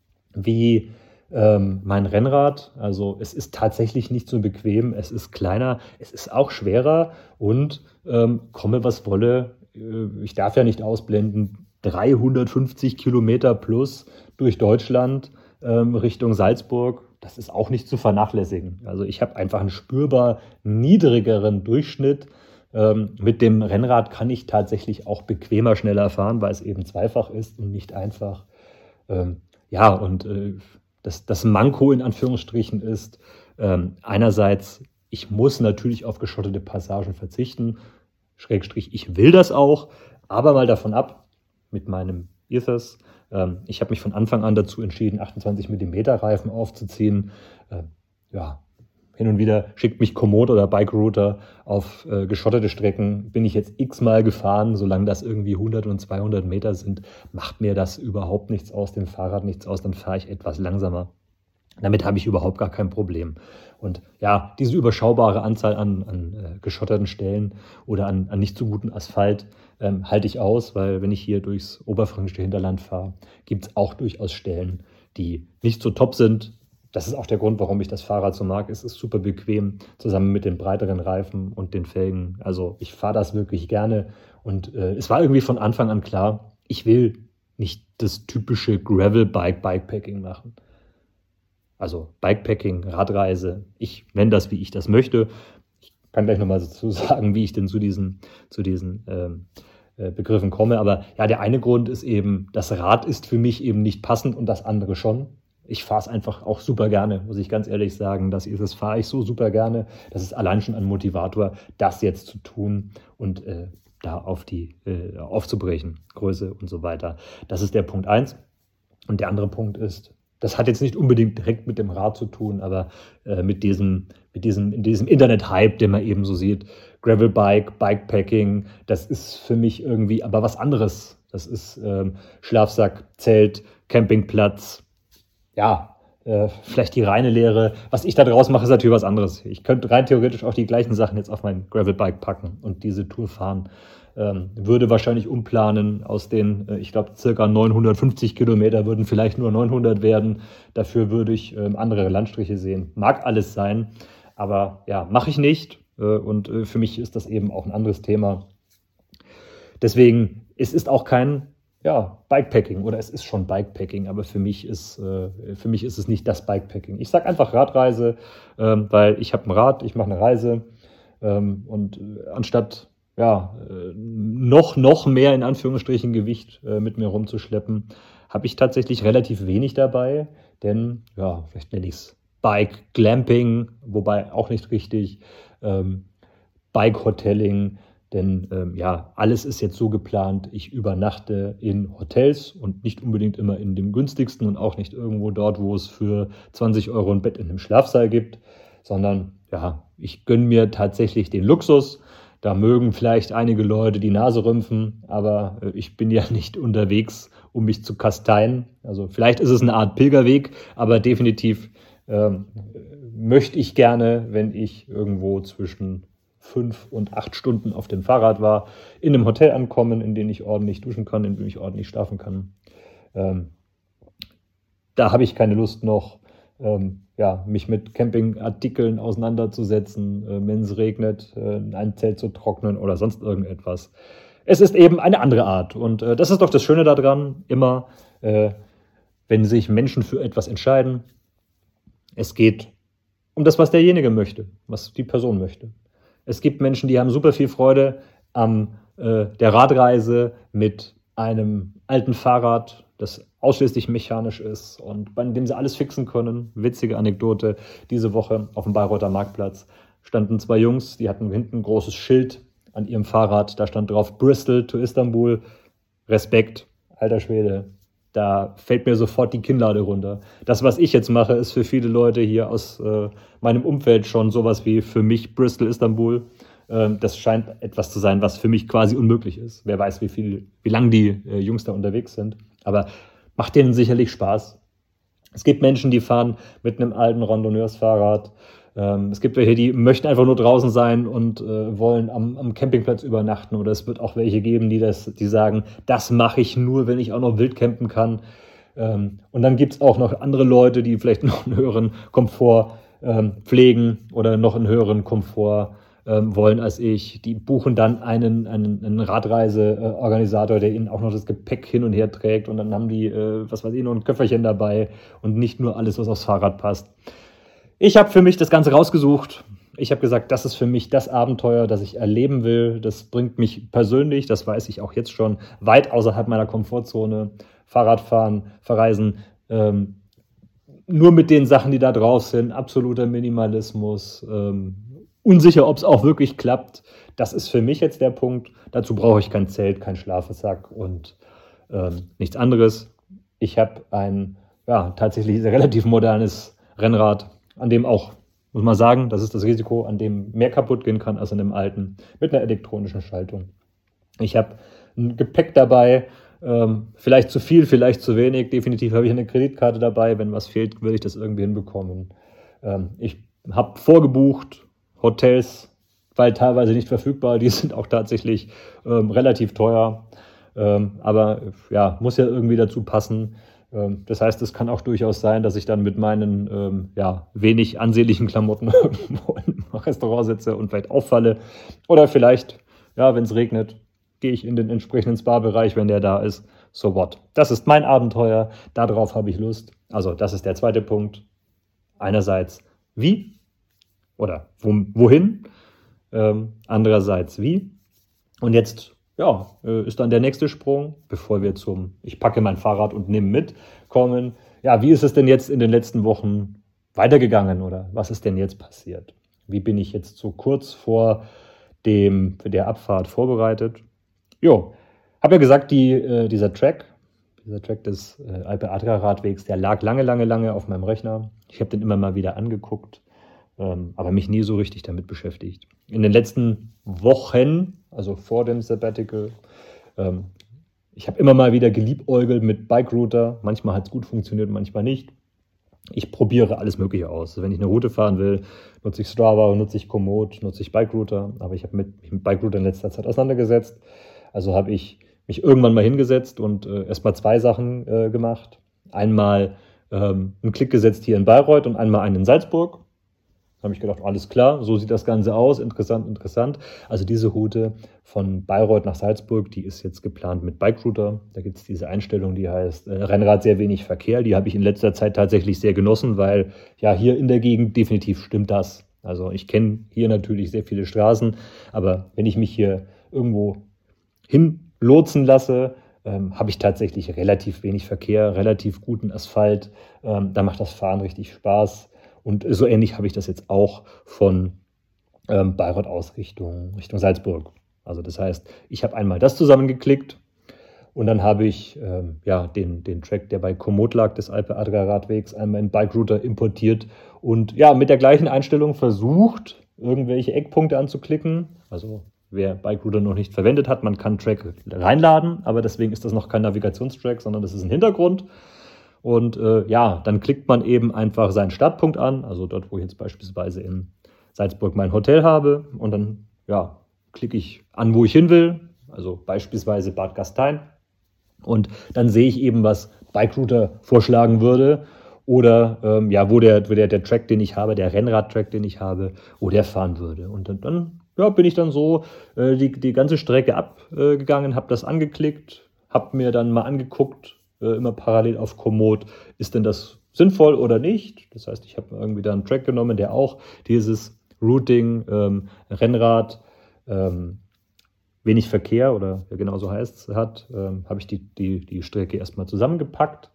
wie ähm, mein Rennrad. Also es ist tatsächlich nicht so bequem, es ist kleiner, es ist auch schwerer und ähm, komme was wolle, äh, ich darf ja nicht ausblenden, dreihundertfünfzig Kilometer plus durch Deutschland ähm, Richtung Salzburg, das ist auch nicht zu vernachlässigen. Also ich habe einfach einen spürbar niedrigeren Durchschnitt. Ähm, mit dem Rennrad kann ich tatsächlich auch bequemer, schneller fahren, weil es eben zweifach ist und nicht einfach. Ähm, ja, und äh, das, das Manko in Anführungsstrichen ist, ähm, einerseits, ich muss natürlich auf geschottete Passagen verzichten, Schrägstrich, ich will das auch, aber mal davon ab, mit meinem Ethos, ähm, ich habe mich von Anfang an dazu entschieden, achtundzwanzig Millimeter Reifen aufzuziehen. Äh, ja, hin und wieder schickt mich Komoot oder Bike Router auf äh, geschottete Strecken. Bin ich jetzt x-mal gefahren, solange das irgendwie hundert und zweihundert Meter sind, macht mir das überhaupt nichts aus, dem Fahrrad nichts aus, dann fahre ich etwas langsamer. Damit habe ich überhaupt gar kein Problem. Und ja, diese überschaubare Anzahl an, an äh, geschotterten Stellen oder an, an nicht so guten Asphalt ähm, halte ich aus, weil wenn ich hier durchs oberfränkische Hinterland fahre, gibt es auch durchaus Stellen, die nicht so top sind. Das ist auch der Grund, warum ich das Fahrrad so mag. Es ist super bequem, zusammen mit den breiteren Reifen und den Felgen. Also ich fahre das wirklich gerne. Und äh, es war irgendwie von Anfang an klar, ich will nicht das typische Gravel-Bike-Bikepacking machen. Also Bikepacking, Radreise, ich nenne das, wie ich das möchte. Ich kann gleich nochmal dazu sagen, wie ich denn zu diesen, zu diesen ähm, äh, Begriffen komme. Aber ja, der eine Grund ist eben, das Rad ist für mich eben nicht passend und das andere schon. Ich fahre es einfach auch super gerne, muss ich ganz ehrlich sagen. Das, das fahre ich so super gerne. Das ist allein schon ein Motivator, das jetzt zu tun und äh, da auf die äh, aufzubrechen, Größe und so weiter. Das ist der Punkt eins. Und der andere Punkt ist, das hat jetzt nicht unbedingt direkt mit dem Rad zu tun, aber äh, mit diesem, mit diesem, in diesem Internet-Hype, den man eben so sieht. Gravelbike, Bikepacking, das ist für mich irgendwie aber was anderes. Das ist ähm, Schlafsack, Zelt, Campingplatz, ja, äh, vielleicht die reine Lehre. Was ich da draus mache, ist natürlich was anderes. Ich könnte rein theoretisch auch die gleichen Sachen jetzt auf mein Gravelbike packen und diese Tour fahren. Ähm, würde wahrscheinlich umplanen aus den, äh, ich glaube, circa neunhundertfünfzig Kilometer würden vielleicht nur neunhundert werden. Dafür würde ich ähm, andere Landstriche sehen. Mag alles sein, aber ja, mache ich nicht. Äh, und äh, für mich ist das eben auch ein anderes Thema. Deswegen, es ist auch kein ja, Bikepacking oder es ist schon Bikepacking, aber für mich ist, äh, für mich ist es nicht das Bikepacking. Ich sage einfach Radreise, ähm, weil ich habe ein Rad, ich mache eine Reise ähm, und äh, anstatt ja, äh, noch, noch mehr in Anführungsstrichen Gewicht äh, mit mir rumzuschleppen, habe ich tatsächlich relativ wenig dabei, denn, ja, vielleicht nenne ich es Bike Glamping, wobei auch nicht richtig, ähm, Bike Hotelling, denn ähm, ja, alles ist jetzt so geplant, ich übernachte in Hotels und nicht unbedingt immer in dem günstigsten und auch nicht irgendwo dort, wo es für zwanzig Euro ein Bett in einem Schlafsaal gibt, sondern ja, ich gönne mir tatsächlich den Luxus. Da mögen vielleicht einige Leute die Nase rümpfen, aber äh, ich bin ja nicht unterwegs, um mich zu kasteien. Also vielleicht ist es eine Art Pilgerweg, aber definitiv ähm, möchte ich gerne, wenn ich irgendwo zwischen fünf und acht Stunden auf dem Fahrrad war, in einem Hotel ankommen, in dem ich ordentlich duschen kann, in dem ich ordentlich schlafen kann. Ähm, da habe ich keine Lust noch, ähm, ja, mich mit Campingartikeln auseinanderzusetzen, äh, wenn es regnet, äh, ein Zelt zu trocknen oder sonst irgendetwas. Es ist eben eine andere Art und äh, das ist doch das Schöne daran, immer, äh, wenn sich Menschen für etwas entscheiden, es geht um das, was derjenige möchte, was die Person möchte. Es gibt Menschen, die haben super viel Freude an äh, der Radreise mit einem alten Fahrrad, das ausschließlich mechanisch ist und bei dem sie alles fixen können. Witzige Anekdote, diese Woche auf dem Bayreuther Marktplatz standen zwei Jungs, die hatten hinten ein großes Schild an ihrem Fahrrad, da stand drauf Bristol to Istanbul, Respekt, alter Schwede. Da fällt mir sofort die Kinnlade runter. Das, was ich jetzt mache, ist für viele Leute hier aus äh, meinem Umfeld schon sowas wie für mich Bristol, Istanbul. Ähm, das scheint etwas zu sein, was für mich quasi unmöglich ist. Wer weiß, wie viel, wie lang die äh, Jungs da unterwegs sind. Aber macht denen sicherlich Spaß. Es gibt Menschen, die fahren mit einem alten Randonneursfahrrad. Ähm, es gibt welche, die möchten einfach nur draußen sein und äh, wollen am, am Campingplatz übernachten. Oder es wird auch welche geben, die, das, die sagen, das mache ich nur, wenn ich auch noch wild campen kann. Ähm, und dann gibt es auch noch andere Leute, die vielleicht noch einen höheren Komfort ähm, pflegen oder noch einen höheren Komfort ähm, wollen als ich. Die buchen dann einen, einen, einen Radreiseorganisator, der ihnen auch noch das Gepäck hin und her trägt. Und dann haben die, äh, was weiß ich, noch ein Köfferchen dabei und nicht nur alles, was aufs Fahrrad passt. Ich habe für mich das Ganze rausgesucht. Ich habe gesagt, das ist für mich das Abenteuer, das ich erleben will. Das bringt mich persönlich, das weiß ich auch jetzt schon, weit außerhalb meiner Komfortzone. Fahrradfahren, verreisen, ähm, nur mit den Sachen, die da drauf sind. Absoluter Minimalismus. Ähm, unsicher, ob es auch wirklich klappt. Das ist für mich jetzt der Punkt. Dazu brauche ich kein Zelt, kein Schlafsack und ähm, nichts anderes. Ich habe ein ja, tatsächlich relativ modernes Rennrad, an dem auch, muss man sagen, das ist das Risiko, an dem mehr kaputt gehen kann als an dem alten, mit einer elektronischen Schaltung. Ich habe ein Gepäck dabei, ähm, vielleicht zu viel, vielleicht zu wenig. Definitiv habe ich eine Kreditkarte dabei. Wenn was fehlt, will ich das irgendwie hinbekommen. Ähm, ich habe vorgebucht, Hotels, weil teilweise nicht verfügbar. Die sind auch tatsächlich ähm, relativ teuer. Ähm, aber ja, muss ja irgendwie dazu passen. Das heißt, es kann auch durchaus sein, dass ich dann mit meinen ähm, ja, wenig ansehnlichen Klamotten irgendwo im Restaurant sitze und vielleicht auffalle. Oder vielleicht, ja, wenn es regnet, gehe ich in den entsprechenden Spa-Bereich, wenn der da ist. So what? Das ist mein Abenteuer, darauf habe ich Lust. Also das ist der zweite Punkt. Einerseits wie oder wo, wohin, ähm, andererseits wie. Und jetzt ja, ist dann der nächste Sprung, bevor wir zum Ich packe mein Fahrrad und nehme mit kommen. Ja, wie ist es denn jetzt in den letzten Wochen weitergegangen oder was ist denn jetzt passiert? Wie bin ich jetzt so kurz vor dem, für der Abfahrt vorbereitet? Jo, habe ja gesagt, die, äh, dieser Track, dieser Track des äh, Alpe-Adria-Radwegs, der lag lange, lange, lange auf meinem Rechner. Ich habe den immer mal wieder angeguckt, ähm, aber mich nie so richtig damit beschäftigt. In den letzten Wochen, also vor dem Sabbatical, ähm, ich habe immer mal wieder geliebäugelt mit Bike Router. Manchmal hat es gut funktioniert, manchmal nicht. Ich probiere alles Mögliche aus. Also wenn ich eine Route fahren will, nutze ich Strava, nutze ich Komoot, nutze ich Bike Router. Aber ich habe mit, mich mit Bike Router in letzter Zeit auseinandergesetzt. Also habe ich mich irgendwann mal hingesetzt und äh, erstmal zwei Sachen äh, gemacht. Einmal ähm, einen Klick gesetzt hier in Bayreuth und einmal einen in Salzburg. Da habe ich gedacht, alles klar, so sieht das Ganze aus, interessant, interessant. Also diese Route von Bayreuth nach Salzburg, die ist jetzt geplant mit Bike Router. Da gibt es diese Einstellung, die heißt äh, Rennrad sehr wenig Verkehr. Die habe ich in letzter Zeit tatsächlich sehr genossen, weil ja hier in der Gegend definitiv stimmt das. Also ich kenne hier natürlich sehr viele Straßen, aber wenn ich mich hier irgendwo hinlotsen lasse, ähm, habe ich tatsächlich relativ wenig Verkehr, relativ guten Asphalt. Ähm, da macht das Fahren richtig Spaß. Und so ähnlich habe ich das jetzt auch von ähm, Bayreuth aus Richtung, Richtung Salzburg. Also das heißt, ich habe einmal das zusammengeklickt und dann habe ich ähm, ja, den, den Track, der bei Komoot lag, des Alpe-Adria-Radwegs, einmal in Bike Router importiert und ja, mit der gleichen Einstellung versucht, irgendwelche Eckpunkte anzuklicken. Also wer Bike Router noch nicht verwendet hat, man kann einen Track reinladen, aber deswegen ist das noch kein Navigationstrack, sondern das ist ein Hintergrund. Und äh, ja, dann klickt man eben einfach seinen Startpunkt an, also dort, wo ich jetzt beispielsweise in Salzburg mein Hotel habe. Und dann ja, klicke ich an, wo ich hin will, also beispielsweise Bad Gastein. Und dann sehe ich eben, was Bike Router vorschlagen würde oder ähm, ja, wo, der, wo der, der Track, den ich habe, der Rennrad-Track, den ich habe, wo der fahren würde. Und dann, dann ja, bin ich dann so äh, die, die ganze Strecke abgegangen, äh, habe das angeklickt, habe mir dann mal angeguckt, äh, immer parallel auf Komoot, ist denn das sinnvoll oder nicht? Das heißt, ich habe irgendwie da einen Track genommen, der auch dieses Routing, ähm, Rennrad, ähm, wenig Verkehr oder ja, genau so heißt es, hat, ähm, habe ich die, die, die Strecke erstmal zusammengepackt.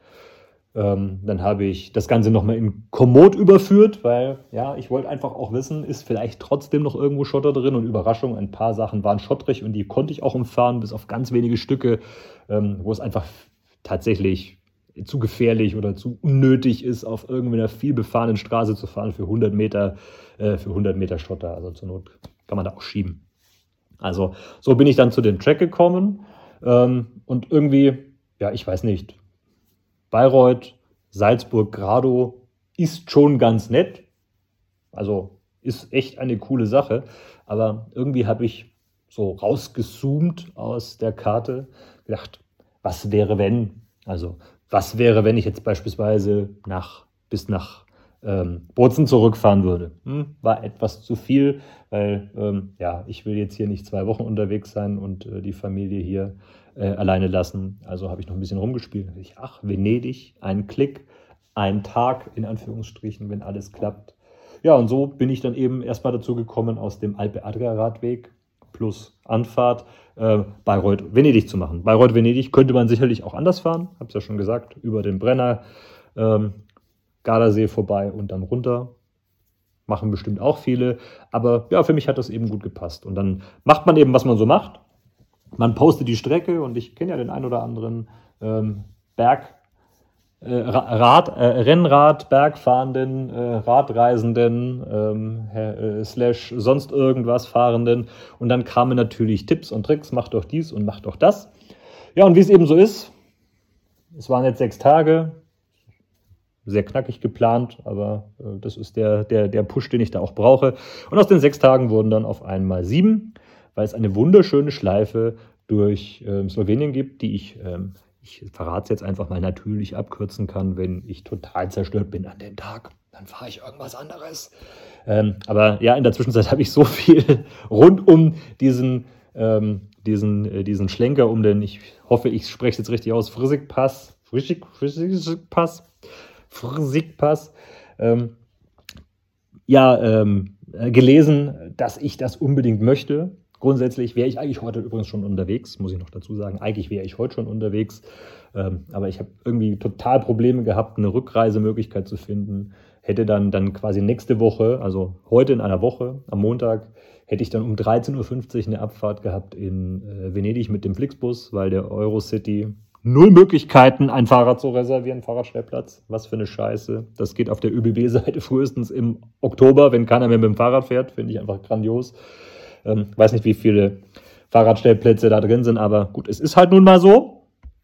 Ähm, dann habe ich das Ganze nochmal in Komoot überführt, weil ja, ich wollte einfach auch wissen, ist vielleicht trotzdem noch irgendwo Schotter drin und Überraschung, ein paar Sachen waren schottrig und die konnte ich auch umfahren, bis auf ganz wenige Stücke, ähm, wo es einfach tatsächlich zu gefährlich oder zu unnötig ist, auf irgendeiner viel befahrenen Straße zu fahren für hundert Meter, äh, für hundert Meter Schotter. Also zur Not kann man da auch schieben. Also so bin ich dann zu dem Track gekommen ähm, und irgendwie, ja, ich weiß nicht, Bayreuth, Salzburg, Grado ist schon ganz nett, also ist echt eine coole Sache, aber irgendwie habe ich so rausgezoomt aus der Karte, gedacht, was wäre wenn, also was wäre, wenn ich jetzt beispielsweise nach, bis nach ähm, Bozen zurückfahren würde. Hm, war etwas zu viel, weil ähm, ja, ich will jetzt hier nicht zwei Wochen unterwegs sein und äh, die Familie hier äh, alleine lassen. Also habe ich noch ein bisschen rumgespielt. Ich, ach, Venedig, ein Klick, ein Tag in Anführungsstrichen, wenn alles klappt. Ja, und so bin ich dann eben erstmal dazu gekommen, aus dem Alpe-Adria-Radweg plus Anfahrt äh, Bayreuth-Venedig zu machen. Bayreuth-Venedig könnte man sicherlich auch anders fahren, habe es ja schon gesagt, über den Brenner, ähm, Gardasee vorbei und dann runter. Machen bestimmt auch viele, aber ja, für mich hat das eben gut gepasst. Und dann macht man eben, was man so macht. Man postet die Strecke und ich kenne ja den ein oder anderen ähm, Berg, äh, Rad, äh, Rennrad, Bergfahrenden, äh, Radreisenden, ähm, äh, slash sonst irgendwas Fahrenden. Und dann kamen natürlich Tipps und Tricks, mach doch dies und mach doch das. Ja, und wie es eben so ist, es waren jetzt sechs Tage, sehr knackig geplant, aber äh, das ist der, der, der Push, den ich da auch brauche. Und aus den sechs Tagen wurden dann auf einmal sieben, weil es eine wunderschöne Schleife durch ähm, Slowenien gibt, die ich, ähm, ich verrate es jetzt einfach mal, natürlich abkürzen kann, wenn ich total zerstört bin an dem Tag. Dann fahre ich irgendwas anderes. Ähm, aber ja, in der Zwischenzeit habe ich so viel rund um diesen, ähm, diesen, äh, diesen Schlenker, um den, ich hoffe, ich spreche es jetzt richtig aus, Frisikpass, Frisik, Frisikpass, Frisikpass, ähm, ja, ähm, gelesen, dass ich das unbedingt möchte. Grundsätzlich wäre ich eigentlich heute übrigens schon unterwegs, muss ich noch dazu sagen. Eigentlich wäre ich heute schon unterwegs, ähm, aber ich habe irgendwie total Probleme gehabt, eine Rückreisemöglichkeit zu finden. Hätte dann, dann quasi nächste Woche, also heute in einer Woche, am Montag, hätte ich dann um dreizehn Uhr fünfzig eine Abfahrt gehabt in äh, Venedig mit dem Flixbus, weil der Eurocity null Möglichkeiten, ein Fahrrad zu reservieren, Fahrradstellplatz. Was für eine Scheiße. Das geht auf der Ö B B-Seite frühestens im Oktober, wenn keiner mehr mit dem Fahrrad fährt. Finde ich einfach grandios. Ähm, weiß nicht, wie viele Fahrradstellplätze da drin sind, aber gut, es ist halt nun mal so.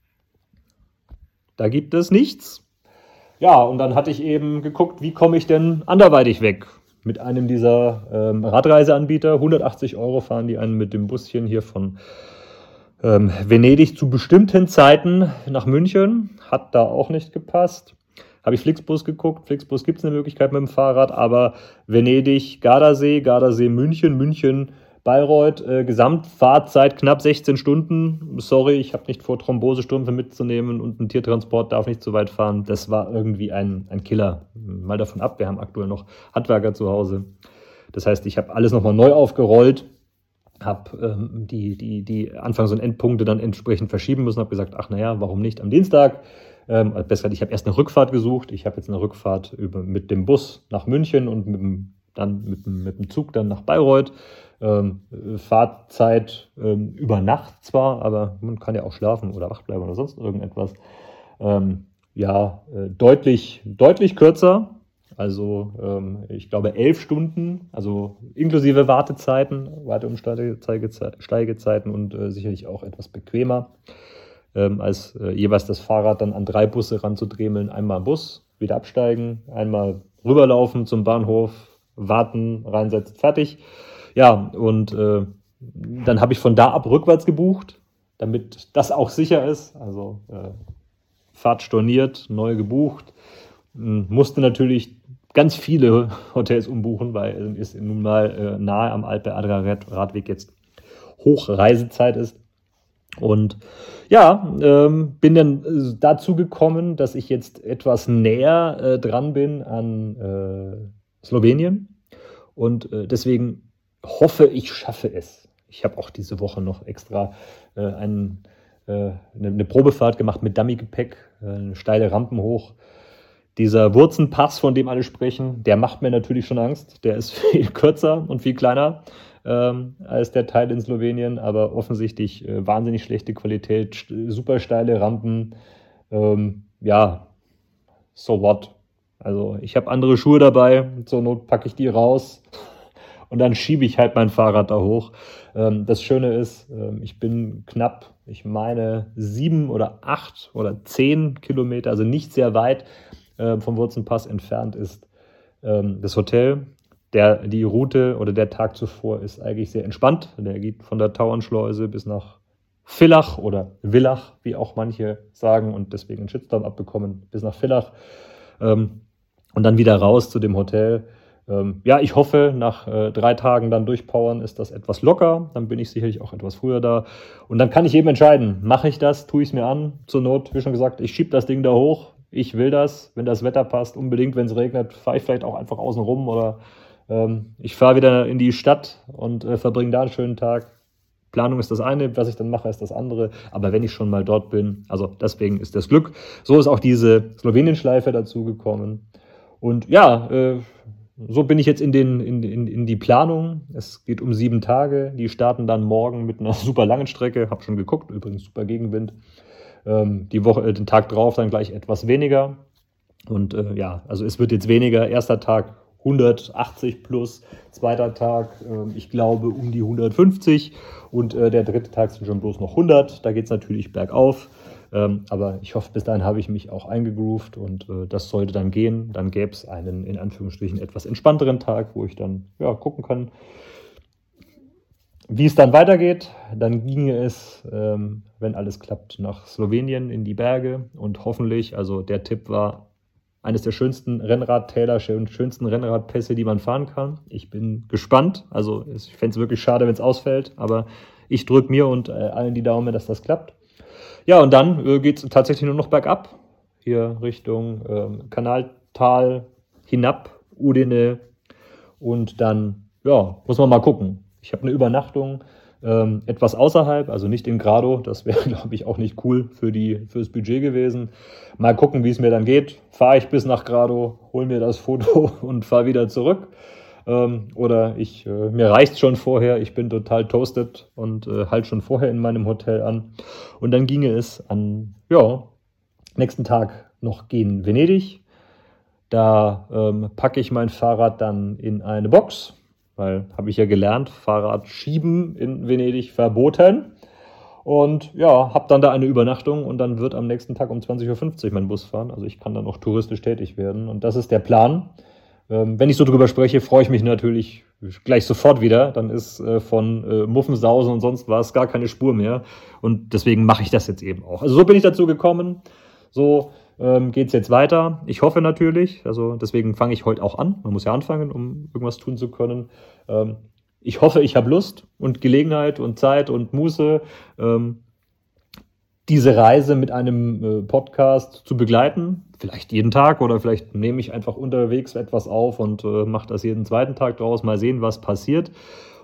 Da gibt es nichts. Ja, und dann hatte ich eben geguckt, wie komme ich denn anderweitig weg? Mit einem dieser ähm, Radreiseanbieter. hundertachtzig Euro fahren die einen mit dem Buschen hier von Ähm, Venedig zu bestimmten Zeiten nach München, hat da auch nicht gepasst. Habe ich Flixbus geguckt. Flixbus gibt es eine Möglichkeit mit dem Fahrrad, aber Venedig, Gardasee, Gardasee, München, München, Bayreuth, äh, Gesamtfahrzeit knapp sechzehn Stunden. Sorry, ich habe nicht vor, Thrombosestrümpfe mitzunehmen und ein Tiertransport darf nicht so weit fahren. Das war irgendwie ein, ein Killer. Mal davon ab, wir haben aktuell noch Handwerker zu Hause. Das heißt, ich habe alles nochmal neu aufgerollt. habe ähm, die, die, die Anfangs- und Endpunkte dann entsprechend verschieben müssen, habe gesagt, ach naja, warum nicht am Dienstag? Ähm, besser, ich habe erst eine Rückfahrt gesucht, ich habe jetzt eine Rückfahrt über, mit dem Bus nach München und mit dem, dann mit, mit dem Zug dann nach Bayreuth. Ähm, Fahrzeit ähm, über Nacht zwar, aber man kann ja auch schlafen oder wach bleiben oder sonst irgendetwas. Ähm, ja, äh, deutlich, deutlich kürzer. Also ähm, ich glaube elf Stunden, also inklusive Wartezeiten, Warteumsteigezeiten und äh, sicherlich auch etwas bequemer, ähm, als äh, jeweils das Fahrrad dann an drei Busse ranzudremeln. Einmal Bus, wieder absteigen, einmal rüberlaufen zum Bahnhof, warten, reinsetzen, fertig. Ja, und äh, dann habe ich von da ab rückwärts gebucht, damit das auch sicher ist. Also äh, Fahrt storniert, neu gebucht. Musste natürlich ganz viele Hotels umbuchen, weil es nun mal äh, nahe am Alpe-Adria-Radweg jetzt Hochreisezeit ist. Und ja, ähm, bin dann äh, dazu gekommen, dass ich jetzt etwas näher äh, dran bin an äh, Slowenien. Und äh, deswegen hoffe ich, schaffe es. Ich habe auch diese Woche noch extra äh, einen, äh, eine, eine Probefahrt gemacht mit Dummy-Gepäck, äh, steile Rampen hoch. Dieser Wurzenpass, von dem alle sprechen, der macht mir natürlich schon Angst. Der ist viel kürzer und viel kleiner ähm, als der Teil in Slowenien, aber offensichtlich äh, wahnsinnig schlechte Qualität, st- super steile Rampen. Ähm, ja, so what? Also ich habe andere Schuhe dabei, zur Not packe ich die raus und dann schiebe ich halt mein Fahrrad da hoch. Ähm, das Schöne ist, ähm, ich bin knapp, ich meine sieben oder acht oder zehn Kilometer, also nicht sehr weit äh, vom Wurzenpass entfernt ist ähm, das Hotel. Der, die Route oder der Tag zuvor ist eigentlich sehr entspannt. Der geht von der Tauernschleuse bis nach Villach oder Villach, wie auch manche sagen und deswegen einen Shitstorm abbekommen, bis nach Villach. Ähm, und dann wieder raus zu dem Hotel. Ähm, ja, ich hoffe, nach äh, drei Tagen dann durchpowern ist das etwas locker. Dann bin ich sicherlich auch etwas früher da. Und dann kann ich eben entscheiden, mache ich das, tue ich es mir an. Zur Not, wie schon gesagt, ich schiebe das Ding da hoch. Ich will das, wenn das Wetter passt, unbedingt, wenn es regnet, fahre ich vielleicht auch einfach außen rum oder ähm, ich fahre wieder in die Stadt und äh, verbringe da einen schönen Tag. Planung ist das eine, was ich dann mache, ist das andere. Aber wenn ich schon mal dort bin, also deswegen ist das Glück. So ist auch diese Slowenien-Schleife dazu gekommen. Und ja, äh, so bin ich jetzt in, den, in, in, in die Planung. Es geht um sieben Tage. Die starten dann morgen mit einer super langen Strecke. Hab schon geguckt, übrigens super Gegenwind. Ähm, die Woche, äh, den Tag drauf dann gleich etwas weniger. Und äh, ja, also es wird jetzt weniger. Erster Tag hundertachtzig plus, zweiter Tag, äh, ich glaube, um die hundertfünfzig und äh, der dritte Tag sind schon bloß noch hundert. Da geht es natürlich bergauf. Ähm, aber ich hoffe, bis dahin habe ich mich auch eingegroovt und äh, das sollte dann gehen. Dann gäbe es einen, in Anführungsstrichen, etwas entspannteren Tag, wo ich dann ja, gucken kann, wie es dann weitergeht. Dann ginge es, ähm, wenn alles klappt, nach Slowenien in die Berge und hoffentlich, also der Tipp war, eines der schönsten Rennradtäler, schönsten Rennradpässe, die man fahren kann. Ich bin gespannt. Also ich fände es wirklich schade, wenn es ausfällt, aber ich drücke mir und äh, allen die Daumen, dass das klappt. Ja, und dann äh, geht es tatsächlich nur noch bergab. Hier Richtung ähm, Kanaltal hinab, Udine. Und dann, ja, muss man mal gucken. Ich habe eine Übernachtung ähm, etwas außerhalb, also nicht in Grado. Das wäre, glaube ich, auch nicht cool für die, fürs Budget gewesen. Mal gucken, wie es mir dann geht. Fahre ich bis nach Grado, hole mir das Foto und fahre wieder zurück. Ähm, oder ich, äh, mir reicht es schon vorher, ich bin total toasted und äh, halt schon vorher in meinem Hotel an. Und dann ginge es an, ja, nächsten Tag noch gehen Venedig. Da ähm, packe ich mein Fahrrad dann in eine Box, weil, habe ich ja gelernt, Fahrrad schieben in Venedig verboten. Und ja, habe dann da eine Übernachtung und dann wird am nächsten Tag um zwanzig Uhr fünfzig mein Bus fahren. Also ich kann dann auch touristisch tätig werden und das ist der Plan. Ähm, wenn ich so drüber spreche, freue ich mich natürlich gleich sofort wieder. Dann ist äh, von äh, Muffensausen und sonst was gar keine Spur mehr. Und deswegen mache ich das jetzt eben auch. Also so bin ich dazu gekommen. So ähm, geht es jetzt weiter. Ich hoffe natürlich, also deswegen fange ich heute auch an. Man muss ja anfangen, um irgendwas tun zu können. Ähm, ich hoffe, ich habe Lust und Gelegenheit und Zeit und Muße, ähm, diese Reise mit einem äh, Podcast zu begleiten. Vielleicht jeden Tag oder vielleicht nehme ich einfach unterwegs etwas auf und äh, mache das jeden zweiten Tag draus. Mal sehen, was passiert.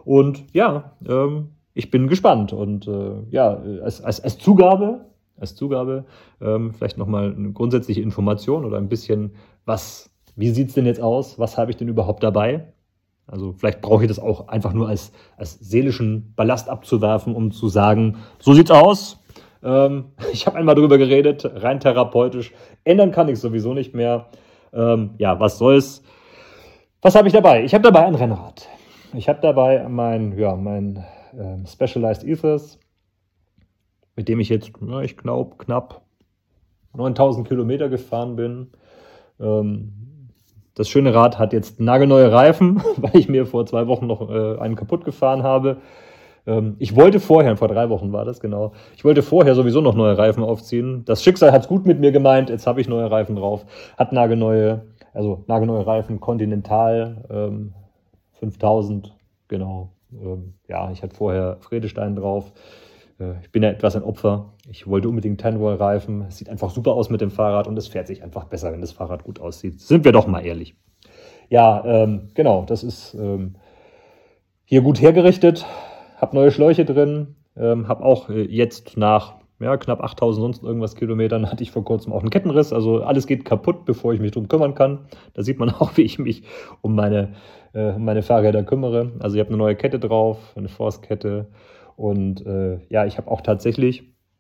Und ja, ähm, ich bin gespannt. Und äh, ja, als, als, als Zugabe, als Zugabe ähm, vielleicht nochmal eine grundsätzliche Information oder ein bisschen, was, wie sieht es denn jetzt aus? Was habe ich denn überhaupt dabei? Also vielleicht brauche ich das auch einfach nur als, als seelischen Ballast abzuwerfen, um zu sagen, so sieht's aus. Ähm, ich habe einmal drüber geredet, rein therapeutisch. Ändern kann ich sowieso nicht mehr. Ähm, ja, was soll's? Was habe ich dabei? Ich habe dabei ein Rennrad. Ich habe dabei mein, ja, mein ähm, Specialized Ethos, mit dem ich jetzt, ja, ich glaube, knapp neuntausend Kilometer gefahren bin. Ähm, Das schöne Rad hat jetzt nagelneue Reifen, weil ich mir vor zwei Wochen noch äh, einen kaputt gefahren habe. Ähm, ich wollte vorher, vor drei Wochen war das genau, ich wollte vorher sowieso noch neue Reifen aufziehen. Das Schicksal hat es gut mit mir gemeint, jetzt habe ich neue Reifen drauf. Hat nagelneue, also nagelneue Reifen, Continental, ähm, fünftausend, genau. Ähm, ja, ich hatte vorher Vredestein drauf. Äh, ich bin ja etwas ein Opfer. Ich wollte unbedingt Tenroll-Reifen. Es sieht einfach super aus mit dem Fahrrad und es fährt sich einfach besser, wenn das Fahrrad gut aussieht. Sind wir doch mal ehrlich. Ja, ähm, genau, das ist ähm, hier gut hergerichtet. Hab neue Schläuche drin. Ähm, hab auch äh, jetzt nach ja, knapp achttausend sonst irgendwas Kilometern hatte ich vor kurzem auch einen Kettenriss. Also alles geht kaputt, bevor ich mich drum kümmern kann. Da sieht man auch, wie ich mich um meine, äh, um meine Fahrräder kümmere. Also ich habe eine neue Kette drauf, eine Force-Kette. Und äh, ja, ich habe auch tatsächlich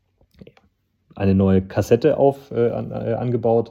eine neue Kassette auf, äh, an, äh, angebaut.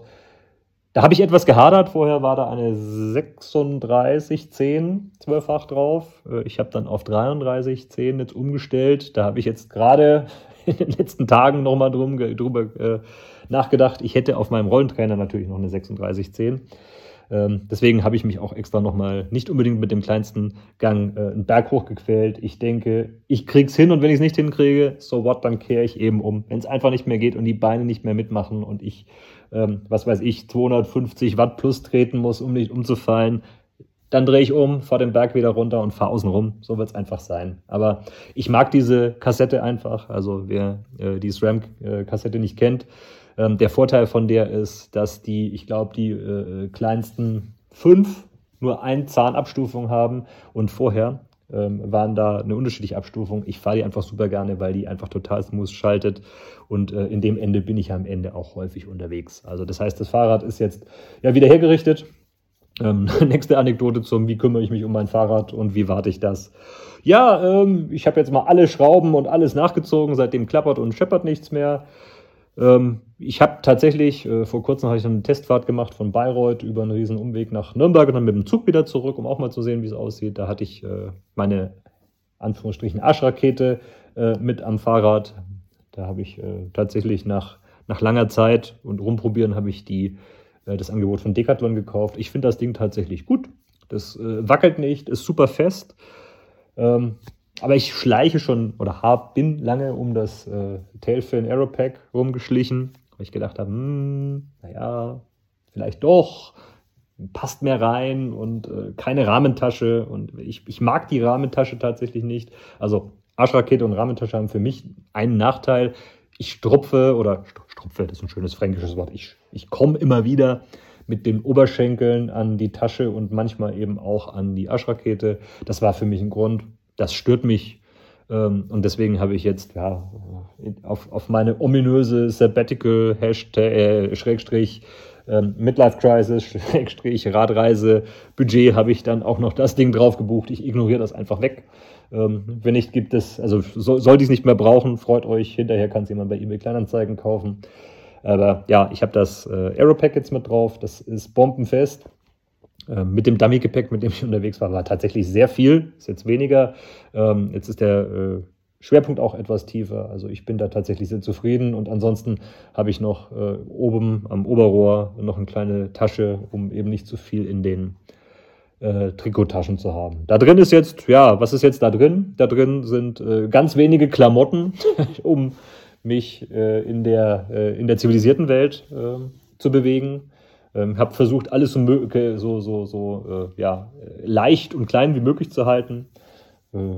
Da habe ich etwas gehadert. Vorher war da eine sechsunddreißig zehn zwölffach drauf. Äh, ich habe dann auf dreiunddreißig zehn jetzt umgestellt. Da habe ich jetzt gerade in den letzten Tagen nochmal drum, drüber äh, nachgedacht. Ich hätte auf meinem Rollentrainer natürlich noch eine sechsunddreißig zehn. Ähm, deswegen habe ich mich auch extra nochmal nicht unbedingt mit dem kleinsten Gang äh, einen Berg hochgequält. Ich denke, ich krieg's hin und wenn ich es nicht hinkriege, so what, dann kehre ich eben um. Wenn es einfach nicht mehr geht und die Beine nicht mehr mitmachen und ich, ähm, was weiß ich, zweihundertfünfzig Watt plus treten muss, um nicht umzufallen, dann drehe ich um, fahre den Berg wieder runter und fahre außen rum. So wird es einfach sein. Aber ich mag diese Kassette einfach. Also wer äh, die SRAM-Kassette nicht kennt, ähm, der Vorteil von der ist, dass die, ich glaube, die äh, kleinsten fünf nur eine Zahnabstufung haben. Und vorher ähm, waren da eine unterschiedliche Abstufung. Ich fahre die einfach super gerne, weil die einfach total smooth schaltet. Und äh, in dem Ende bin ich am Ende auch häufig unterwegs. Also das heißt, das Fahrrad ist jetzt ja wieder hergerichtet. Ähm, nächste Anekdote zum, wie kümmere ich mich um mein Fahrrad und wie warte ich das? Ja, ähm, ich habe jetzt mal alle Schrauben und alles nachgezogen, seitdem klappert und scheppert nichts mehr. Ähm, ich habe tatsächlich, äh, vor kurzem habe ich eine Testfahrt gemacht von Bayreuth über einen riesen Umweg nach Nürnberg und dann mit dem Zug wieder zurück, um auch mal zu sehen, wie es aussieht. Da hatte ich äh, meine, Anführungsstrichen, Arschrakete äh, mit am Fahrrad. Da habe ich äh, tatsächlich nach, nach langer Zeit und rumprobieren habe ich die das Angebot von Decathlon gekauft. Ich finde das Ding tatsächlich gut. Das äh, wackelt nicht, ist super fest. Ähm, aber ich schleiche schon oder hab, bin lange um das äh, Tailfin Aeropack rumgeschlichen, weil ich gedacht habe, hm, naja, vielleicht doch, passt mehr rein und äh, keine Rahmentasche. Und ich, ich mag die Rahmentasche tatsächlich nicht. Also Arschrakete und Rahmentasche haben für mich einen Nachteil. Ich strupfe oder strupfe, das ist ein schönes fränkisches Wort, ich, ich komme immer wieder mit den Oberschenkeln an die Tasche und manchmal eben auch an die Arschrakete. Das war für mich ein Grund, das stört mich ähm, und deswegen habe ich jetzt ja, auf, auf meine ominöse Sabbatical, Hashtag, äh, Schrägstrich, ähm, Midlife Crisis, Schrägstrich, Radreise, Budget habe ich dann auch noch das Ding drauf gebucht. Ich ignoriere das einfach weg. Ähm, wenn nicht, gibt es, also so, sollte ich es nicht mehr brauchen, freut euch, hinterher kann es jemand bei eBay Kleinanzeigen kaufen. Aber ja, ich habe das äh, Aeropack jetzt mit drauf, das ist bombenfest. Äh, mit dem Dummy-Gepäck, mit dem ich unterwegs war, war tatsächlich sehr viel, ist jetzt weniger. Ähm, jetzt ist der äh, Schwerpunkt auch etwas tiefer, also ich bin da tatsächlich sehr zufrieden und ansonsten habe ich noch äh, oben am Oberrohr noch eine kleine Tasche, um eben nicht zu viel in den Äh, Trikottaschen zu haben. Da drin ist jetzt, ja, was ist jetzt da drin? Da drin sind äh, ganz wenige Klamotten, um mich äh, in, der, äh, in der zivilisierten Welt äh, zu bewegen. Ähm, habe versucht, alles so, so, so, so äh, ja, leicht und klein wie möglich zu halten. Äh,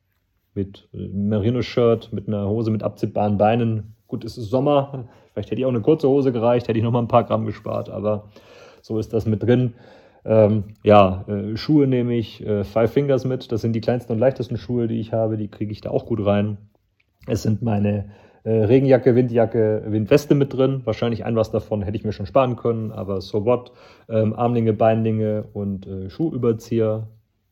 mit äh, Merino-Shirt, mit einer Hose mit abziehbaren Beinen. Gut, es ist Sommer, vielleicht hätte ich auch eine kurze Hose gereicht, hätte ich noch mal ein paar Gramm gespart, aber so ist das mit drin. Ähm, ja, äh, Schuhe nehme ich äh, Five Fingers mit. Das sind die kleinsten und leichtesten Schuhe, die ich habe. Die kriege ich da auch gut rein. Es sind meine äh, Regenjacke, Windjacke, Windweste mit drin. Wahrscheinlich ein was davon hätte ich mir schon sparen können, aber so what. Ähm, Armlinge, Beinlinge und äh, Schuhüberzieher.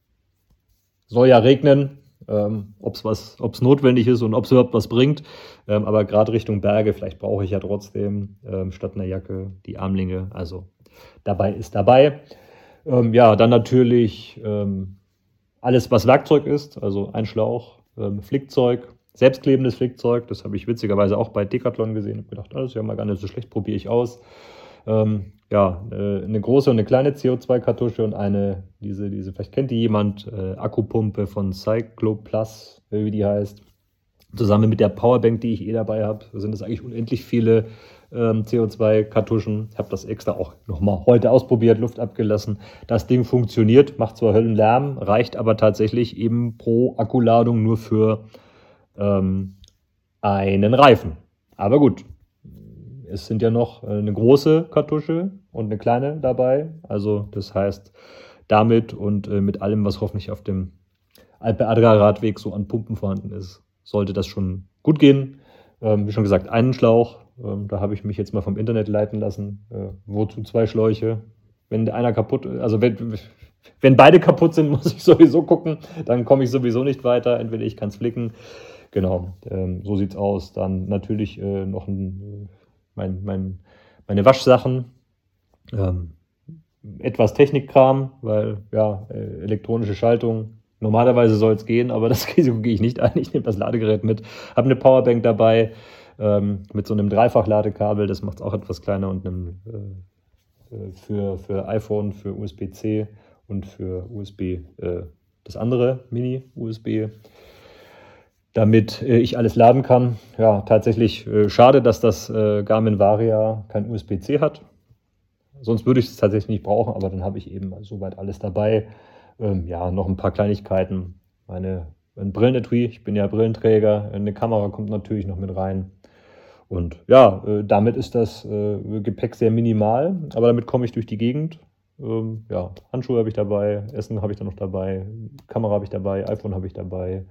Soll ja regnen. Ähm, ob es was, ob es notwendig ist und ob es überhaupt was bringt. Ähm, aber gerade Richtung Berge, vielleicht brauche ich ja trotzdem ähm, statt einer Jacke die Armlinge. Also dabei ist dabei. Ähm, ja, dann natürlich ähm, alles, was Werkzeug ist, also ein Schlauch, ähm, Flickzeug, selbstklebendes Flickzeug. Das habe ich witzigerweise auch bei Decathlon gesehen. Ich habe gedacht, das ist ja mal gar nicht so schlecht, probiere ich aus. Ähm, ja, äh, eine große und eine kleine C O zwei Kartusche und eine, diese, diese, vielleicht kennt die jemand, äh, Akkupumpe von Cycloplus, äh, wie die heißt. Zusammen mit der Powerbank, die ich eh dabei habe, sind es eigentlich unendlich viele ähm, C O zwei Kartuschen. Ich habe das extra auch nochmal heute ausprobiert, Luft abgelassen. Das Ding funktioniert, macht zwar Höllenlärm, reicht aber tatsächlich eben pro Akkuladung nur für ähm, einen Reifen. Aber gut. Es sind ja noch eine große Kartusche und eine kleine dabei. Also das heißt, damit und äh, mit allem, was hoffentlich auf dem Alpe Adria Radweg so an Pumpen vorhanden ist, sollte das schon gut gehen. Ähm, wie schon gesagt, einen Schlauch. Ähm, da habe ich mich jetzt mal vom Internet leiten lassen. Äh, wozu zwei Schläuche? Wenn der einer kaputt ist, also wenn, wenn beide kaputt sind, muss ich sowieso gucken. Dann komme ich sowieso nicht weiter. Entweder ich kann es flicken. Genau, ähm, so sieht's aus. Dann natürlich äh, noch ein... Mein, mein, meine Waschsachen, ähm, etwas Technikkram, weil ja, äh, elektronische Schaltung, normalerweise soll es gehen, aber das Risiko gehe ich nicht ein. Ich nehme das Ladegerät mit, habe eine Powerbank dabei ähm, mit so einem Dreifach-Ladekabel, das macht es auch etwas kleiner und einem, äh, für, für iPhone, für U S B C und für U S B äh, das andere Mini-U S B. Damit äh, ich alles laden kann. Ja, tatsächlich äh, schade, dass das äh, Garmin Varia kein U S B C hat. Sonst würde ich es tatsächlich nicht brauchen, aber dann habe ich eben soweit alles dabei. Ähm, ja, noch ein paar Kleinigkeiten. Meine, ein Brillenetui, ich bin ja Brillenträger. Eine Kamera kommt natürlich noch mit rein. Und ja, äh, damit ist das äh, Gepäck sehr minimal, aber damit komme ich durch die Gegend. Ähm, ja, Handschuhe habe ich dabei, Essen habe ich dann noch dabei, Kamera habe ich dabei, iPhone habe ich dabei.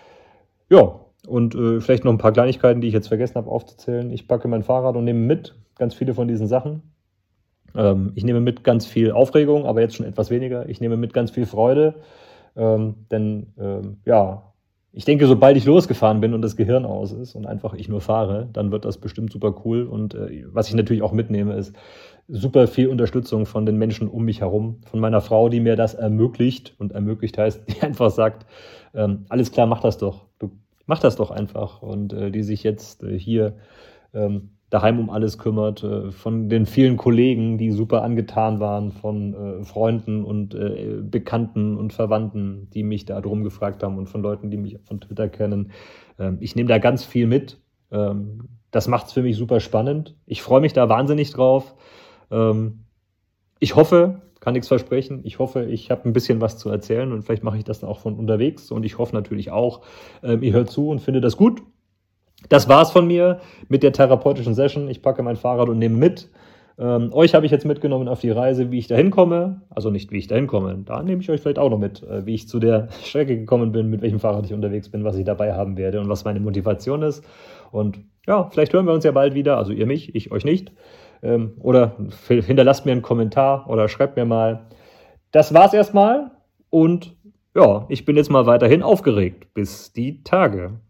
Ja, und äh, vielleicht noch ein paar Kleinigkeiten, die ich jetzt vergessen habe aufzuzählen. Ich packe mein Fahrrad und nehme mit ganz viele von diesen Sachen. Ähm, ich nehme mit ganz viel Aufregung, aber jetzt schon etwas weniger. Ich nehme mit ganz viel Freude, ähm, denn ähm, ja, ich denke, sobald ich losgefahren bin und das Gehirn aus ist und einfach ich nur fahre, dann wird das bestimmt super cool. Und äh, was ich natürlich auch mitnehme, ist super viel Unterstützung von den Menschen um mich herum, von meiner Frau, die mir das ermöglicht. Und ermöglicht heißt, die einfach sagt, ähm, alles klar, mach das doch. Du mach das doch einfach. Und äh, die sich jetzt äh, hier ähm, daheim um alles kümmert, äh, von den vielen Kollegen, die super angetan waren, von äh, Freunden und äh, Bekannten und Verwandten, die mich da drum gefragt haben und von Leuten, die mich von Twitter kennen. Ähm, ich nehme da ganz viel mit. Ähm, das macht es für mich super spannend. Ich freue mich da wahnsinnig drauf. Ähm, ich hoffe, kann nichts versprechen, ich hoffe, ich habe ein bisschen was zu erzählen und vielleicht mache ich das dann auch von unterwegs und ich hoffe natürlich auch, ähm, ihr hört zu und findet das gut. Das war's von mir mit der therapeutischen Session. Ich packe mein Fahrrad und nehme mit. Ähm, euch habe ich jetzt mitgenommen auf die Reise, wie ich da hinkomme. Also nicht, wie ich da hinkomme. Da nehme ich euch vielleicht auch noch mit, äh, wie ich zu der Strecke gekommen bin, mit welchem Fahrrad ich unterwegs bin, was ich dabei haben werde und was meine Motivation ist. Und ja, vielleicht hören wir uns ja bald wieder. Also ihr mich, ich euch nicht. Ähm, oder hinterlasst mir einen Kommentar oder schreibt mir mal. Das war's erstmal. Und ja, ich bin jetzt mal weiterhin aufgeregt. Bis die Tage.